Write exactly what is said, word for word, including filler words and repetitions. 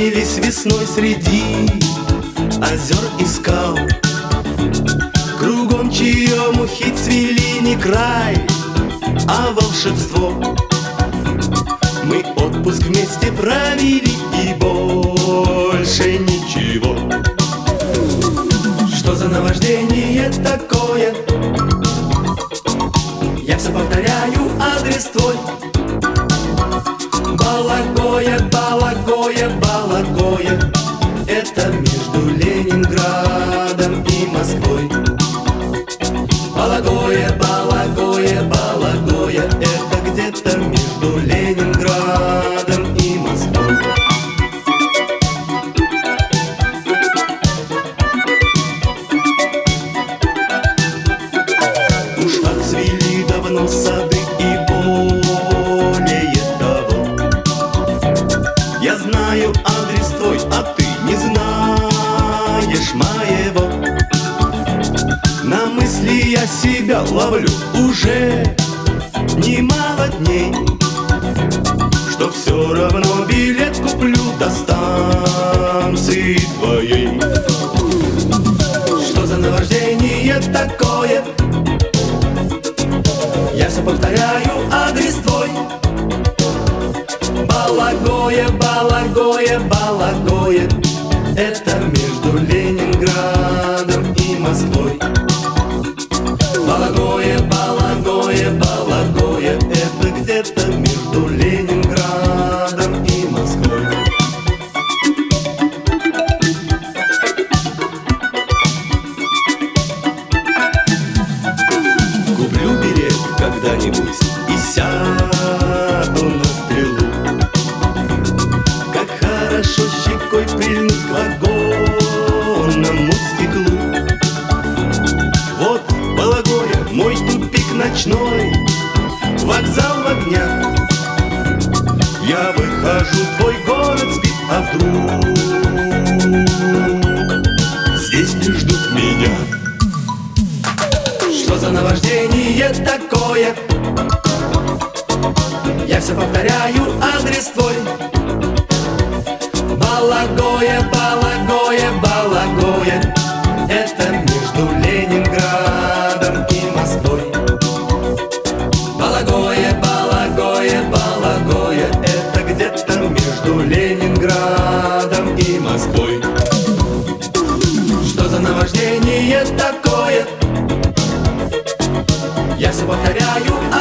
Вспомнились весной среди озер и скал. Кругом черемухи цвели не край, а волшебство. Мы отпуск вместе провели и больше ничего. Что за наваждение такое? Я все повторяю адрес твой. Балагоя, Балагоя, Балагоя. Это между Ленинградом и Москвой. Балагоя, Балагоя, Балагоя. Это где-то между Ленинградом и Москвой. Уж отцвели давно сады и более того. Я знаю адрес твой, а ты не знаешь моего. На мысли я себя ловлю уже немало дней, что все равно билет куплю до станции твоей. Что за наваждение такое? Я все повторяю адрес твой. Балагоя, Балагоя, Балагоя. Это между Ленинградом и Москвой. Балагоя, Балагоя, Балагоя. Это где-то между Ленинградом и Москвой. Куплю билет когда-нибудь и сяду на стрелу. Как хорошо щекой прильнуть к вагонному стеклу. Вот Балагоя, мой тупик ночной, вокзал в огнях. Я выхожу, твой город спит, а вдруг здесь не ждут меня. Что за наваждение такое? Я все повторяю адрес твой. Балагоя, Балагоя, Балагоя. Это между Ленинградом и Москвой. Балагоя, Балагоя, Балагоя. Это где-то между Ленинградом и Москвой. Что за наваждение такое? Я все повторяю